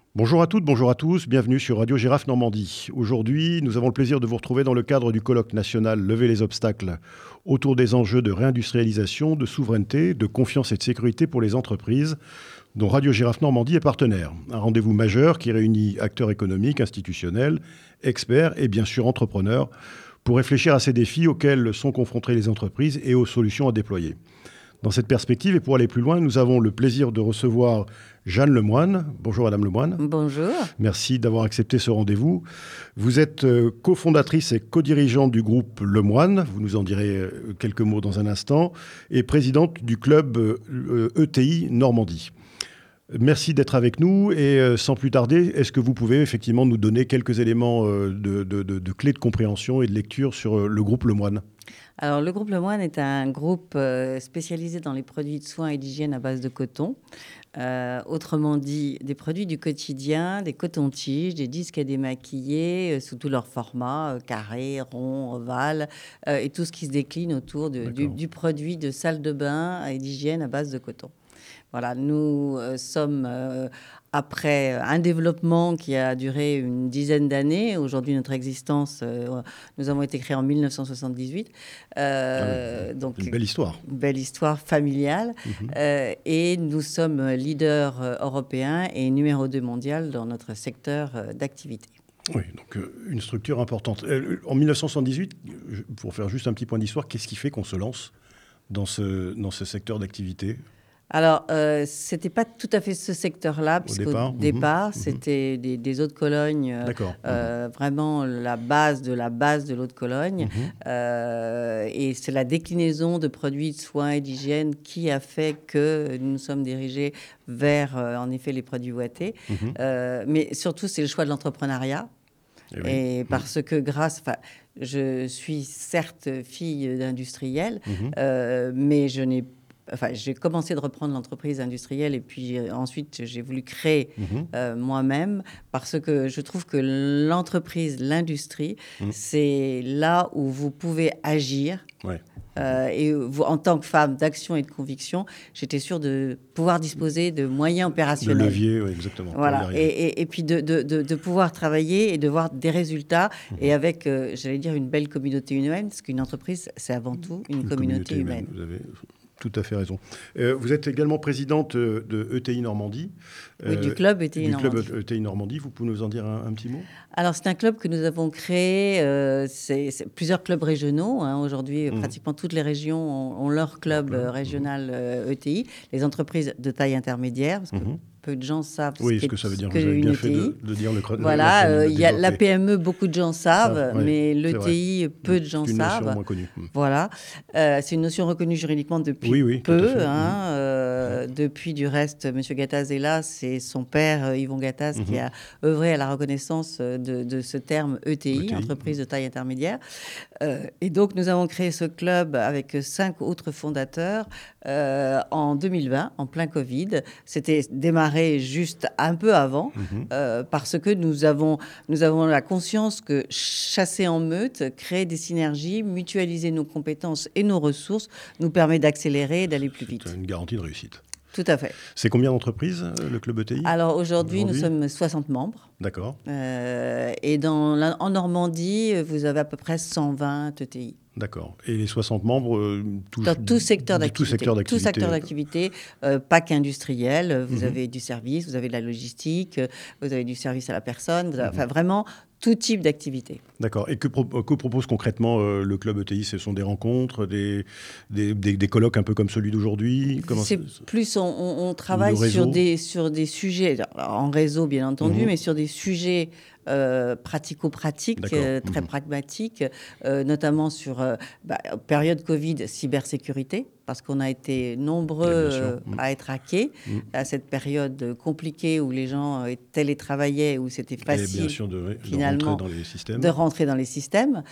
Bonjour à toutes, bonjour à tous, bienvenue sur Radio Girafe Normandie. Aujourd'hui, nous avons le plaisir de vous retrouver dans le cadre du colloque national Lever les obstacles autour des enjeux de réindustrialisation, de souveraineté, de confiance et de sécurité pour les entreprises, dont Radio Girafe Normandie est partenaire. Un rendez-vous majeur qui réunit acteurs économiques, institutionnels, experts et bien sûr entrepreneurs pour réfléchir à ces défis auxquels sont confrontées les entreprises et aux solutions à déployer. Dans cette perspective, et pour aller plus loin, nous avons le plaisir de recevoir Jeanne Lemoine. Bonjour Madame Lemoine. Bonjour. Merci d'avoir accepté ce rendez-vous. Vous êtes cofondatrice et co-dirigeante du groupe Lemoine, vous nous en direz quelques mots dans un instant, et présidente du club ETI Normandie. Merci d'être avec nous et sans plus tarder, est-ce que vous pouvez effectivement nous donner quelques éléments de clés de compréhension et de lecture sur le groupe Lemoine ? Alors, le groupe Lemoine est un groupe spécialisé dans les produits de soins et d'hygiène à base de coton. Autrement dit, des produits du quotidien, des cotons-tiges, des disques à démaquiller sous tous leurs formats, carrés, ronds, ovales, et tout ce qui se décline autour du produit de salle de bain et d'hygiène à base de coton. Voilà, nous sommes, après un développement qui a duré une dizaine d'années, aujourd'hui notre existence, nous avons été créés en 1978. Donc une belle histoire. Une belle histoire familiale. Et nous sommes leader européen et numéro 2 mondial dans notre secteur d'activité. Oui, donc une structure importante. En 1978, pour faire juste un petit point d'histoire, qu'est-ce qui fait qu'on se lance dans ce secteur d'activité ? Alors, ce n'était pas tout à fait ce secteur-là, puisqu'au départ, c'était des eaux de Cologne, vraiment la base de l'eau de Cologne. Et c'est la déclinaison de produits de soins et d'hygiène qui a fait que nous nous sommes dirigés vers, en effet, les produits ouatés. Mais surtout, c'est le choix de l'entrepreneuriat. Et parce que je suis certes fille d'industriel, mais j'ai commencé de reprendre l'entreprise industrielle et puis ensuite j'ai voulu créer moi-même parce que je trouve que l'industrie, c'est là où vous pouvez agir. Et vous, en tant que femme d'action et de conviction, j'étais sûre de pouvoir disposer de moyens opérationnels. De levier, oui, exactement. Voilà. Et puis de pouvoir travailler et de voir des résultats et avec, j'allais dire, une belle communauté humaine, parce qu'une entreprise, c'est avant tout une communauté humaine. Vous avez tout à fait raison. Vous êtes également présidente de ETI Normandie. Oui, du club ETI Normandie. Du club ETI Normandie. Vous pouvez nous en dire un petit mot ? Alors, c'est un club que nous avons créé. C'est plusieurs clubs régionaux. Aujourd'hui, pratiquement toutes les régions ont leur club régional ETI. Les entreprises de taille intermédiaire, parce que peu de gens savent ce que ça veut dire. Vous avez bien fait de dire le club. Voilà, il y a la PME, beaucoup de gens savent, mais l'ETI, peu de gens savent. C'est une notion moins connue. Voilà, c'est une notion reconnue juridiquement depuis peu. Depuis, du reste, M. Gattaz est là, c'est son père, Yvon Gattaz, qui a œuvré à la reconnaissance de ce terme ETI, entreprise de taille intermédiaire. Et donc, nous avons créé ce club avec 5 autres fondateurs en 2020, en plein Covid. C'était démarré juste un peu avant, parce que nous avons la conscience que chasser en meute, créer des synergies, mutualiser nos compétences et nos ressources nous permet d'accélérer et d'aller plus vite. C'est une garantie de réussite. Tout à fait. C'est combien d'entreprises, le club ETI ? Alors aujourd'hui, nous sommes 60 membres. D'accord. Et en Normandie, vous avez à peu près 120 ETI. D'accord. Et les 60 membres dans tout secteur d'activité. Tout secteur d'activité, pas qu'industriel. Vous avez du service, vous avez de la logistique, vous avez du service à la personne. Enfin, vraiment tout type d'activité. D'accord. Et que propose concrètement le club ETI ? Ce sont des rencontres, des colloques un peu comme celui d'aujourd'hui ? Plus on travaille sur des sujets, en réseau bien entendu, mais sur des sujets pratico-pratiques, très pragmatiques, notamment sur période Covid, cybersécurité, parce qu'on a été nombreux à être hackés à cette période compliquée où les gens télétravaillaient, où c'était facile finalement de rentrer dans les systèmes.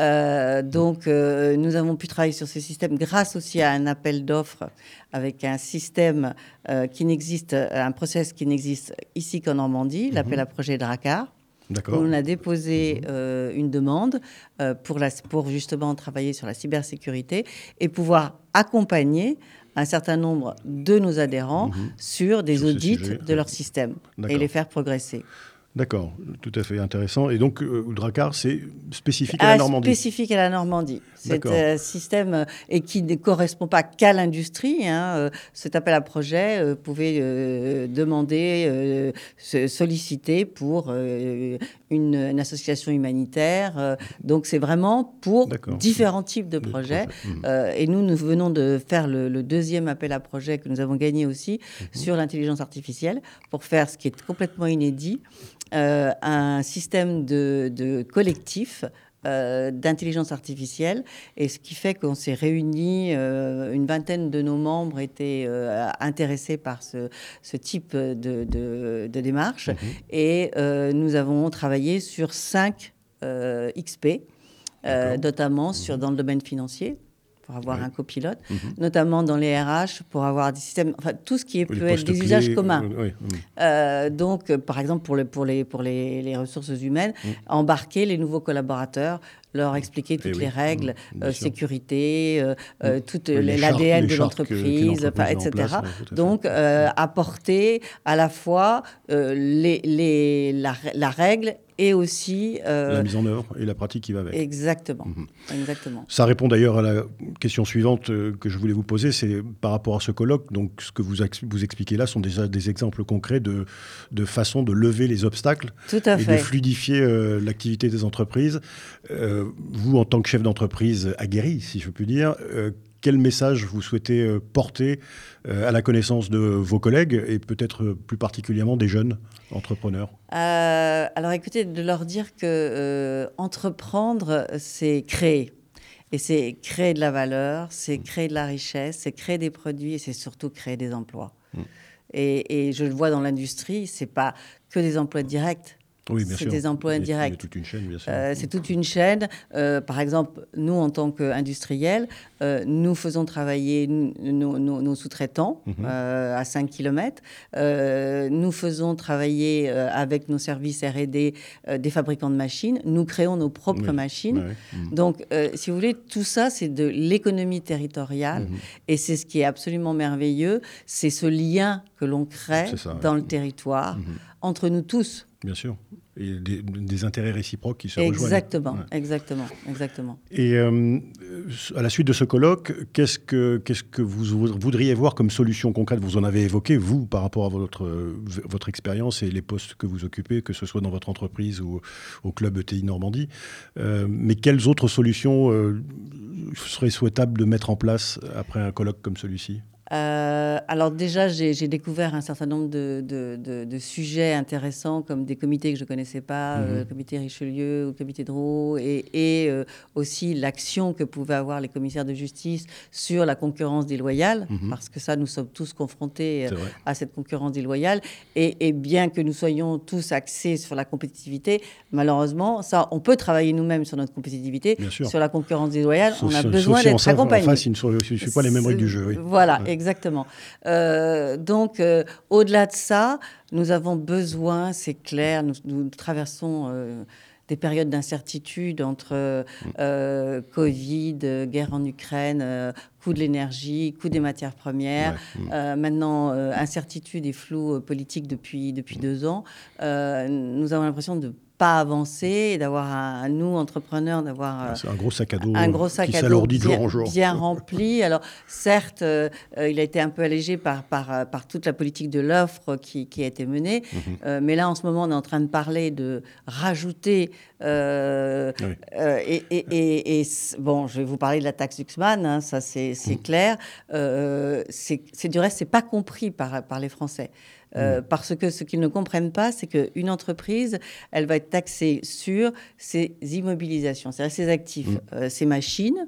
Donc, nous avons pu travailler sur ces systèmes grâce aussi à un appel d'offres avec un système qui n'existe, un process qui n'existe ici qu'en Normandie, l'appel à projet Dracar. D'accord. On a déposé une demande pour justement travailler sur la cybersécurité et pouvoir accompagner un certain nombre de nos adhérents sur des audits de leur système et les faire progresser. D'accord, tout à fait intéressant. Et donc, le Drakkar, c'est spécifique à la Normandie. Spécifique à la Normandie. C'est un système et qui ne correspond pas qu'à l'industrie. Cet appel à projet, vous pouvez demander, solliciter pour une association humanitaire. Donc, c'est vraiment pour différents types de projets. Et nous venons de faire le deuxième appel à projet que nous avons gagné aussi sur l'intelligence artificielle pour faire ce qui est complètement inédit. Un système de collectif d'intelligence artificielle, et ce qui fait qu'on s'est réunis, une vingtaine de nos membres étaient intéressés par ce type de démarche, et nous avons travaillé sur 5 XP, notamment dans le domaine financier, pour avoir un copilote, notamment dans les RH, pour avoir des systèmes, enfin tout ce qui peut être des usages communs. Donc, par exemple, pour les ressources humaines, embarquer les nouveaux collaborateurs, leur expliquer toutes les règles, sécurité, toute l'ADN de l'entreprise, etc. Donc, apporter à la fois la règle et aussi la mise en œuvre et la pratique qui va avec. Exactement. Exactement. Ça répond d'ailleurs à la question suivante que je voulais vous poser, c'est par rapport à ce colloque. Donc, ce que vous expliquez là sont déjà des exemples concrets de façon de lever les obstacles et de fluidifier l'activité des entreprises. Vous, en tant que chef d'entreprise aguerri, si je puis dire, quel message vous souhaitez porter à la connaissance de vos collègues et peut-être plus particulièrement des jeunes entrepreneurs? Alors écoutez, de leur dire que entreprendre, c'est créer. Et c'est créer de la valeur, c'est créer de la richesse, c'est créer des produits et c'est surtout créer des emplois. Et je le vois dans l'industrie, c'est pas que des emplois directs. Oui, bien sûr. C'est des emplois indirects. C'est toute une chaîne, bien sûr. C'est toute une chaîne. Par exemple, nous, en tant qu'industriels, nous faisons travailler nos sous-traitants à 5 km. Nous faisons travailler avec nos services R&D des fabricants de machines. Nous créons nos propres machines. Donc, si vous voulez, tout ça, c'est de l'économie territoriale. Et c'est ce qui est absolument merveilleux. C'est ce lien que l'on crée dans le territoire entre nous tous. Bien sûr. Et des intérêts réciproques qui se rejoignent. Exactement. Et à la suite de ce colloque, qu'est-ce que vous voudriez voir comme solution concrète? Vous en avez évoqué, vous, par rapport à votre expérience et les postes que vous occupez, que ce soit dans votre entreprise ou au club ETI Normandie. Mais quelles autres solutions seraient souhaitables de mettre en place après un colloque comme celui-ci? Alors déjà, j'ai découvert un certain nombre de sujets intéressants, comme des comités que je ne connaissais pas, le comité Richelieu, le comité Drouot, et aussi l'action que pouvaient avoir les commissaires de justice sur la concurrence déloyale, parce que ça, nous sommes tous confrontés à cette concurrence déloyale. Et bien que nous soyons tous axés sur la compétitivité, malheureusement, ça, on peut travailler nous-mêmes sur notre compétitivité. Sur la concurrence déloyale, on a besoin d'être accompagné. En face, il ne suit pas les mêmes règles du jeu. Oui. Voilà. Exactement. Donc, au-delà de ça, nous avons besoin, c'est clair, nous traversons des périodes d'incertitude entre Covid, guerre en Ukraine, coût de l'énergie, coût des matières premières, maintenant incertitude et flou politique depuis 2 ans. Nous avons l'impression de pas avancer et d'avoir nous entrepreneurs c'est un gros sac à dos qui s'alourdit de jour en jour, bien rempli. Alors certes, il a été un peu allégé par toute la politique de l'offre qui a été menée, mais là en ce moment on est en train de parler de rajouter bon, je vais vous parler de la taxe Huxman, ça c'est clair. Du reste, c'est pas compris par les Français. Parce que ce qu'ils ne comprennent pas, c'est qu'une entreprise, elle va être taxée sur ses immobilisations, c'est-à-dire ses actifs, ses machines,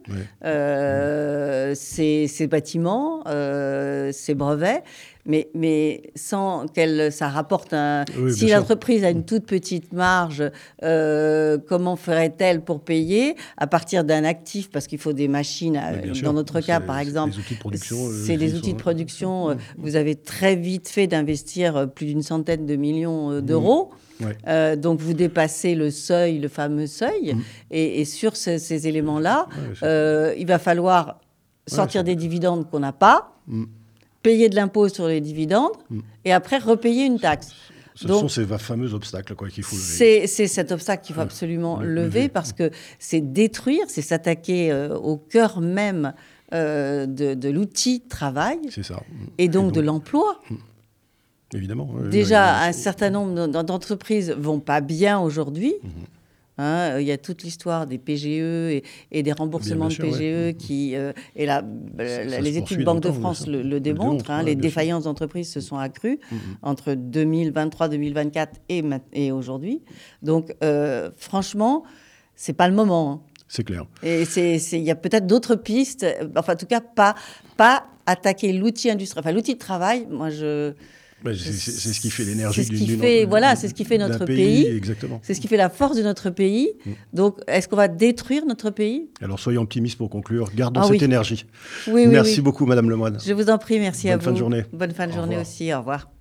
ses bâtiments, ses brevets, mais sans ça rapporte si l'entreprise a une toute petite marge, comment ferait-elle pour payer à partir d'un actif? Parce qu'il faut des machines. Dans notre cas, par exemple, c'est des outils de production. Vous avez très vite fait d'investir plus d'une centaine de millions d'euros. Donc vous dépassez le seuil, le fameux seuil. Et sur ces éléments-là, il va falloir sortir des dividendes qu'on n'a pas, payer de l'impôt sur les dividendes, et après repayer une taxe. Ce sont ces fameux obstacles qu'il faut lever. C'est cet obstacle qu'il faut absolument lever parce que c'est détruire, c'est s'attaquer au cœur même de l'outil de travail. C'est ça. Et donc de l'emploi. Évidemment. Déjà, un certain nombre d'entreprises ne vont pas bien aujourd'hui. Il y a toute l'histoire des PGE et des remboursements de PGE qui les études Banque de France le démontrent. Les défaillances d'entreprises se sont accrues entre 2023, 2024 et aujourd'hui. Donc, franchement, c'est pas le moment. C'est clair. Et il y a peut-être d'autres pistes. Enfin, en tout cas, pas attaquer l'outil industriel. Enfin, l'outil de travail, moi, c'est ce qui fait l'énergie c'est ce qui fait notre pays. Exactement. C'est ce qui fait la force de notre pays. Donc, est-ce qu'on va détruire notre pays ? Alors, soyons optimistes pour conclure. Gardons cette énergie. Oui, merci beaucoup, Madame Lemoine. Je vous en prie, merci à vous. Bonne fin de journée. Bonne fin de journée aussi. Au revoir.